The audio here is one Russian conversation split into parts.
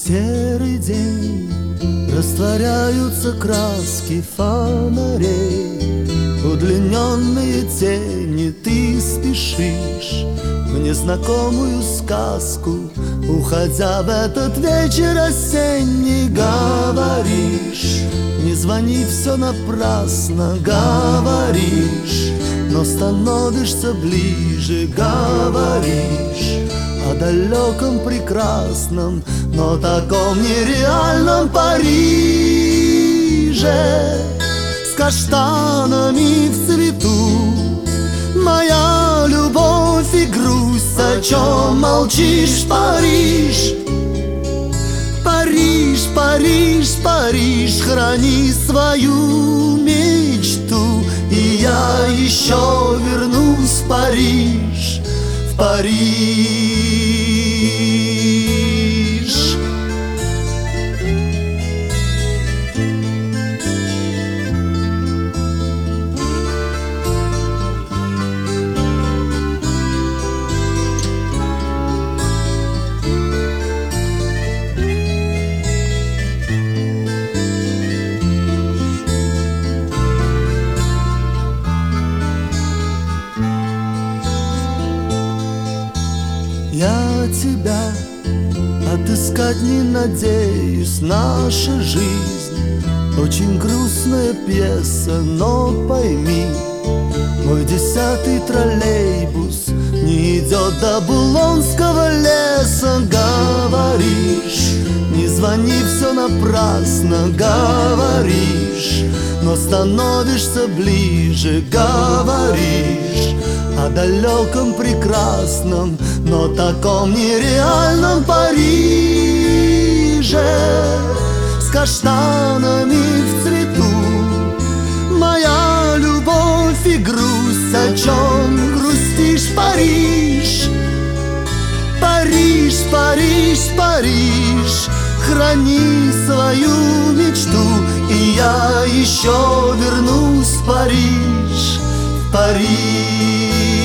серый день растворяются краски фонарей, удлиненные тени, ты спешишь в незнакомую сказку, уходя в этот вечер осенний. Говоришь, не звони, все напрасно, говоришь, но становишься ближе, говоришь о далеком, прекрасном, но таком нереальном Париже. С каштанами в цвету моя любовь и грусть, о чем молчишь, Париж? Париж, Париж, Париж, храни свою мечту, и я еще вернусь в Париж, в Париж. Я тебя отыскать не надеюсь, наша жизнь очень грустная пьеса, но пойми, мой 10-й троллейбус не идет до Булонского леса. Говоришь, не звони, все напрасно, говоришь, но становишься ближе, говоришь о далеком, прекрасном, но таком нереальном Париже. С каштанами в цвету моя любовь и грусть, о чем грустишь, Париж? Париж, Париж, Париж, храни свою мечту, и я еще вернусь в Париж, в Париж.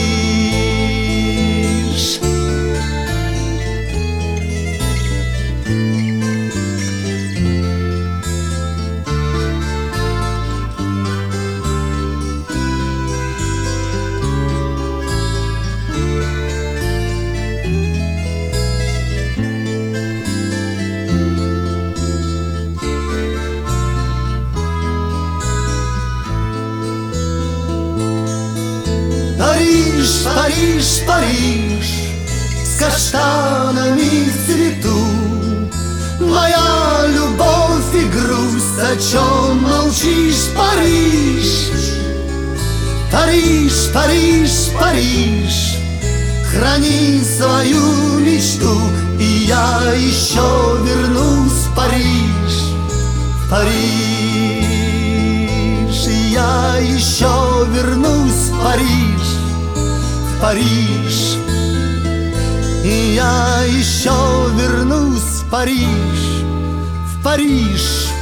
Париж, Париж, Париж, с каштанами в цвету моя любовь и грусть, о чем молчишь, Париж? Париж, Париж, Париж, храни свою мечту, и я еще вернусь в Париж, в Париж, и я еще вернусь в Париж, в Париж, и я еще вернусь в Париж, в Париж.